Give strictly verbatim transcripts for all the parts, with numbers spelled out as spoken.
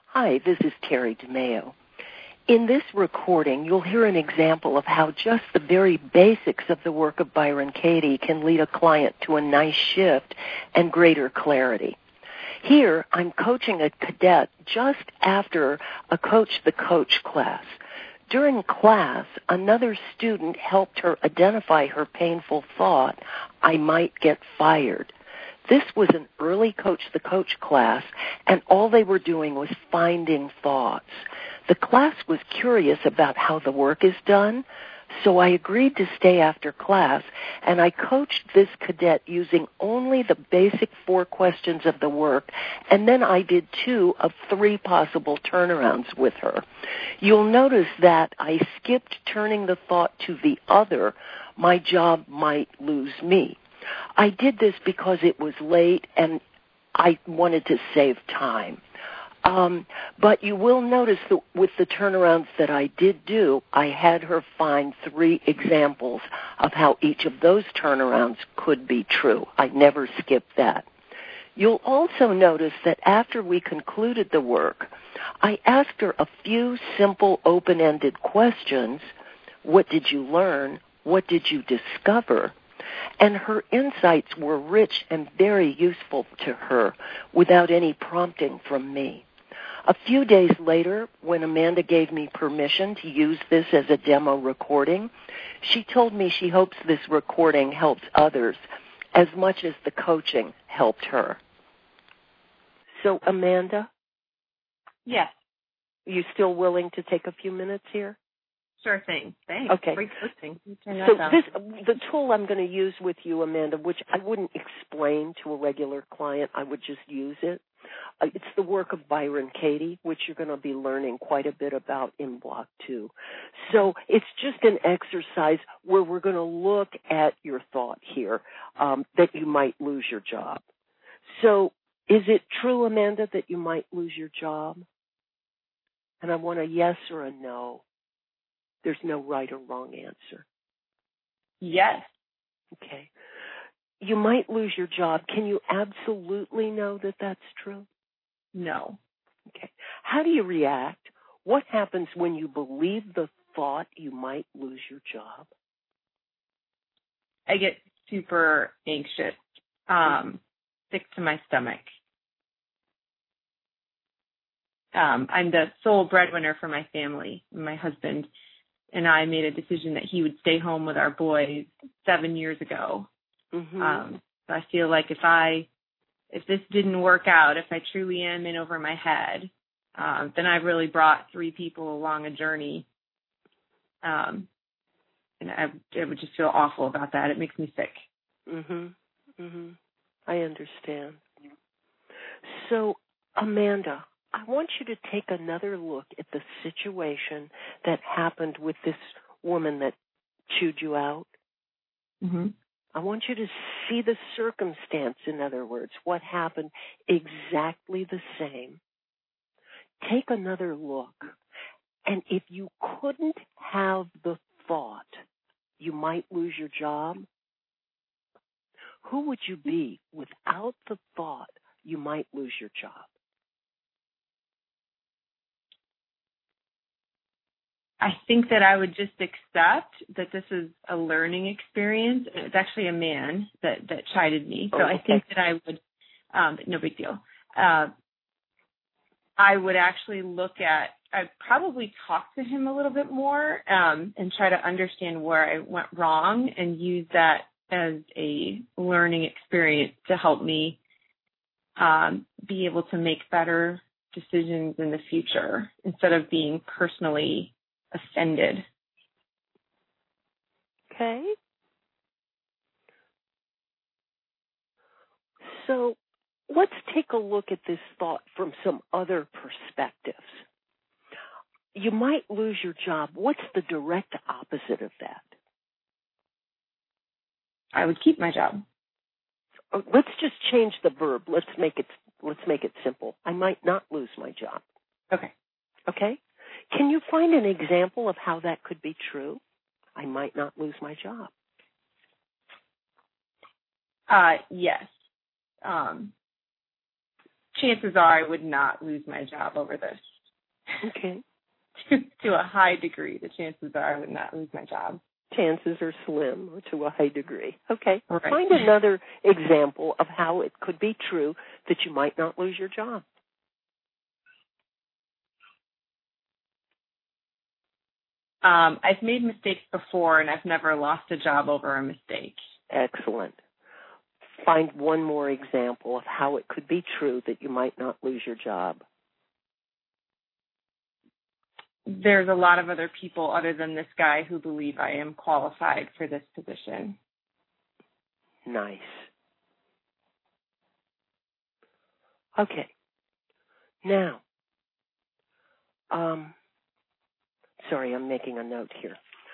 Hi, this is Terry DeMeo. In this recording, you'll hear an example of how just the very basics of the work of Byron Katie can lead a client to a nice shift and greater clarity. Here, I'm coaching a cadet just after a Coach the Coach class. During class, another student helped her identify her painful thought, I might get fired. This was an early Coach the Coach class, and all they were doing was finding thoughts. The class was curious about how the work is done, so I agreed to stay after class, and I coached this cadet using only the basic four questions of the work, and then I did two of three possible turnarounds with her. You'll notice that I skipped turning the thought to the other, my job might lose me. I did this because it was late and I wanted to save time. Um, but you will notice that with the turnarounds that I did do, I had her find three examples of how each of those turnarounds could be true. I never skipped that. You'll also notice that after we concluded the work, I asked her a few simple open-ended questions. What did you learn? What did you discover? And her insights were rich and very useful to her without any prompting from me. A few days later, when Amanda gave me permission to use this as a demo recording, she told me she hopes this recording helps others as much as the coaching helped her. So, Amanda? Yes. Are you still willing to take a few minutes here? Sure thing. Thanks. Okay. Great listening. So this, the tool I'm going to use with you, Amanda, which I wouldn't explain to a regular client, I would just use it. Uh, it's the work of Byron Katie, which you're going to be learning quite a bit about in Block two. So it's just an exercise where we're going to look at your thought here um, that you might lose your job. So is it true, Amanda, that you might lose your job? And I want a yes or a no. There's no right or wrong answer. Yes. Okay. You might lose your job. Can you absolutely know that that's true? No. Okay. How do you react? What happens when you believe the thought you might lose your job? I get super anxious, um, sick to my stomach. Um, I'm the sole breadwinner for my family. My husband and I made a decision that he would stay home with our boys seven years ago. Mm-hmm. Um, so I feel like if I, if this didn't work out, if I truly am in over my head, um, then I've really brought three people along a journey. Um, and I, I would just feel awful about that. It makes me sick. Mm-hmm. Mm-hmm. I understand. So, Amanda, I want you to take another look at the situation that happened with this woman that chewed you out. Mm-hmm. I want you to see the circumstance, in other words, what happened exactly the same. Take another look. And if you couldn't have the thought you might lose your job, who would you be without the thought you might lose your job? I think that I would just accept that this is a learning experience. It's actually a man that, that chided me. So oh, okay. I think that I would, um, no big deal. Uh, I would actually look at, I'd probably talk to him a little bit more um, and try to understand where I went wrong and use that as a learning experience to help me um, be able to make better decisions in the future instead of being personally offended. Okay. So let's take a look at this thought from some other perspectives. You might lose your job. What's the direct opposite of that? I would keep my job. Let's just change the verb. Let's make it let's make it simple. I might not lose my job. Okay. Okay? Can you find an example of how that could be true? I might not lose my job. Uh, yes. Um, chances are I would not lose my job over this. Okay. to, to a high degree, the chances are I would not lose my job. Chances are slim, or to a high degree. Okay. Right. Find another example of how it could be true that you might not lose your job. Um, I've made mistakes before, and I've never lost a job over a mistake. Excellent. Find one more example of how it could be true that you might not lose your job. There's a lot of other people other than this guy who believe I am qualified for this position. Nice. Okay. Now, um, sorry, I'm making a note here.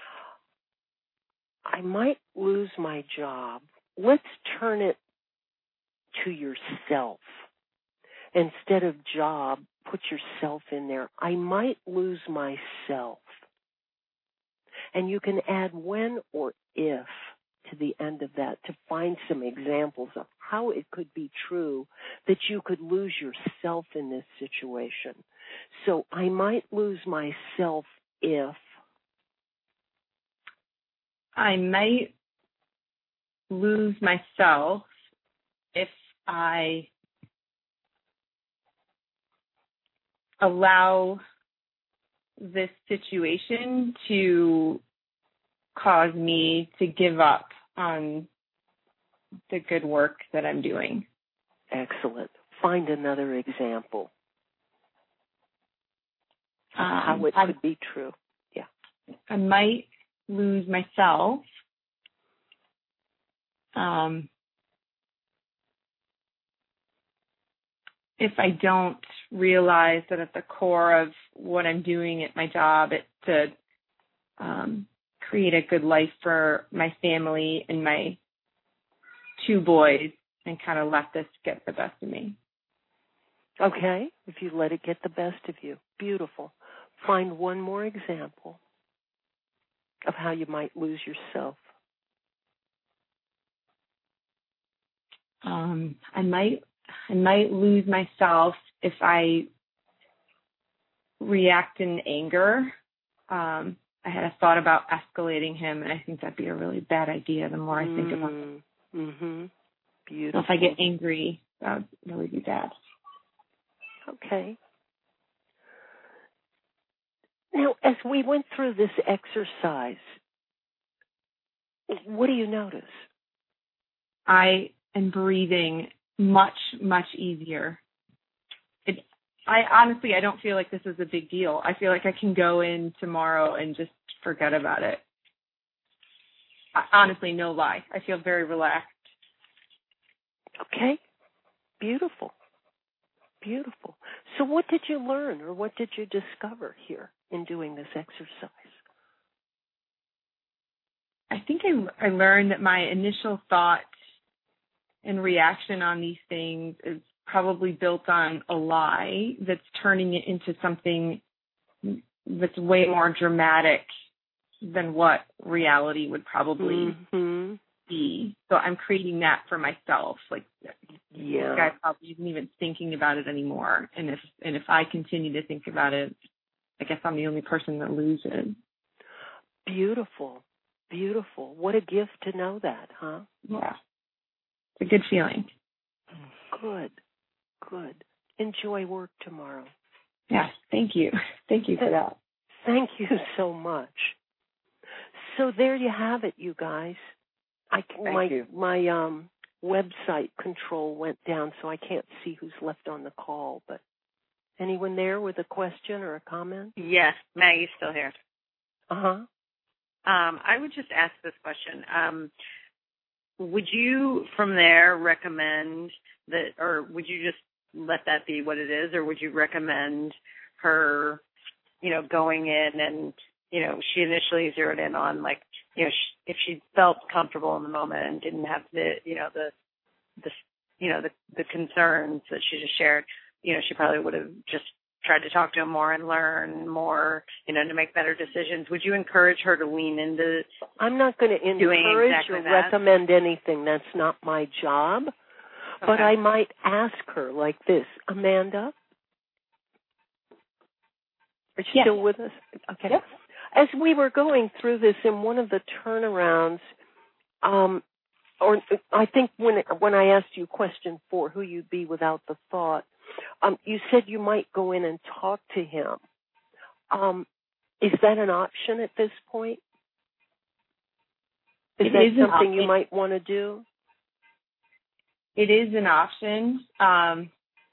I might lose my job. Let's turn it to yourself. Instead of job, put yourself in there. I might lose myself. And you can add when or if to the end of that to find some examples of how it could be true that you could lose yourself in this situation. So I might lose myself if. I might lose myself if I allow this situation to cause me to give up on the good work that I'm doing. Excellent. Find another example of Um, how it I, could be true. Yeah. I might lose myself um, if I don't realize that at the core of what I'm doing at my job, it's to um, create a good life for my family and my two boys, and kind of let this get the best of me. Okay, if you let it get the best of you. Beautiful. Find one more example of how you might lose yourself. Um, I might I might lose myself if I react in anger. Um, I had a thought about escalating him, and I think that'd be a really bad idea the more I think about it. Mm-hmm. Beautiful. So if I get angry, that would really be bad. Okay. Now, as we went through this exercise, what do you notice? I am breathing much, much easier. It, I honestly, I don't feel like this is a big deal. I feel like I can go in tomorrow and just forget about it. I, honestly, no lie. I feel very relaxed. Okay. Beautiful. Beautiful. So what did you learn, or what did you discover here in doing this exercise? I think I, I learned that my initial thought and reaction on these things is probably built on a lie that's turning it into something that's way more dramatic than what reality would probably mm-hmm. be. So I'm creating that for myself. Like, yeah. this guy probably isn't even thinking about it anymore. And if and if I continue to think about it, I guess I'm the only person that loses. Beautiful. Beautiful. What a gift to know that, huh? Yeah. It's a good feeling. Good. Good. Enjoy work tomorrow. Yes. Thank you. Thank you for that. Thank you so much. So there you have it, you guys. I Thank my you. my um website control went down, so I can't see who's left on the call. But anyone there with a question or a comment? Yes, Maggie's still here. Uh huh. Um, I would just ask this question. Um, would you, from there, recommend that, or would you just let that be what it is, or would you recommend her, you know, going in and, you know, she initially zeroed in on, like, you know, she, if she felt comfortable in the moment and didn't have the, you know, the, the, you know, the, the concerns that she just shared, you know, she probably would have just tried to talk to him more and learn more, you know, to make better decisions. Would you encourage her to lean into I'm not going to encourage exactly or that? recommend anything. That's not my job. But Okay. I might ask her like this, Amanda, are you Yes. still with us? Okay. Yep. As we were going through this in one of the turnarounds, um, or I think when when I asked you question four, who you'd be without the thought, um, you said you might go in and talk to him. Um, is that an option at this point? Is It that is an something you option. might want to do? It is an option. Um,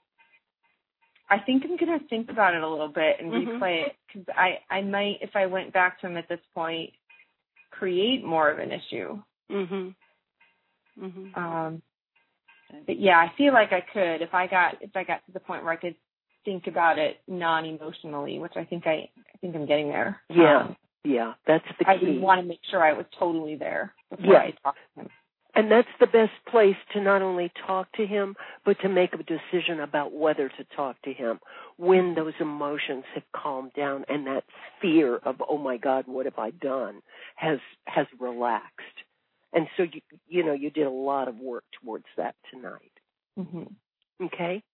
I think I'm going to think about it a little bit and Mhm. replay it because I, I might, if I went back to him at this point, create more of an issue. Mhm. Mhm. Um, but yeah, I feel like I could if I got if I got to the point where I could think about it non-emotionally, which I think I I think I'm getting there. Yeah. Um, Yeah. That's the I key. would want to make sure I was totally there before Yeah. I talked to him. And that's the best place to not only talk to him, but to make a decision about whether to talk to him when those emotions have calmed down and that fear of, oh my God, what have I done, has has relaxed. And so, you, you know, you did a lot of work towards that tonight. Mm-hmm. Okay?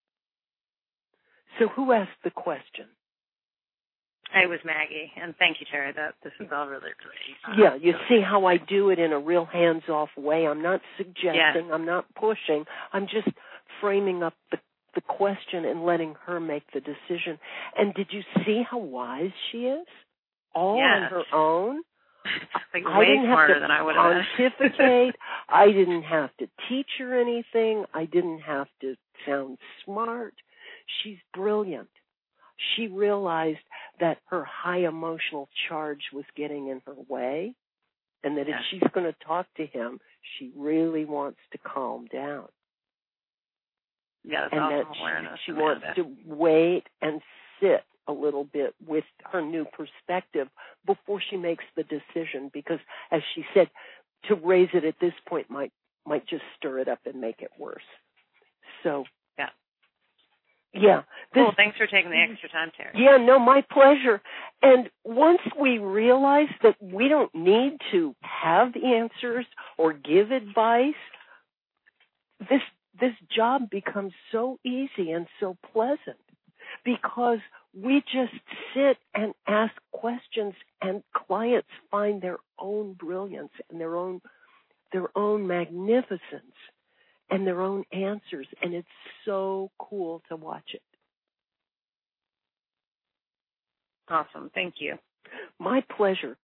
So who asked the question? It was Maggie, and thank you, Terry. That this is all really great. Uh, Yeah, you see how I do it in a real hands-off way. I'm not suggesting, yeah. I'm not pushing. I'm just framing up the, the question and letting her make the decision. And did you see how wise she is? All on Yes. her own. Like I way didn't have smarter to than I would have been. pontificate. I didn't have to teach her anything. I didn't have to sound smart. She's brilliant. She realized that her high emotional charge was getting in her way, and that Yeah. if she's going to talk to him, she really wants to calm down. Yeah, that's And awesome that awareness. she, she Amanda. wants to wait and sit a little bit with her new perspective before she makes the decision, because, as she said, to raise it at this point might might just stir it up and make it worse. So, yeah. Yeah. This, Cool. Thanks for taking the extra time, Terry. Yeah, no, my pleasure. And once we realize that we don't need to have answers or give advice, this this job becomes so easy and so pleasant because we just sit and ask questions, and clients find their own brilliance and their own their own magnificence and their own answers, and it's so cool to watch it. Awesome. Thank you. My pleasure.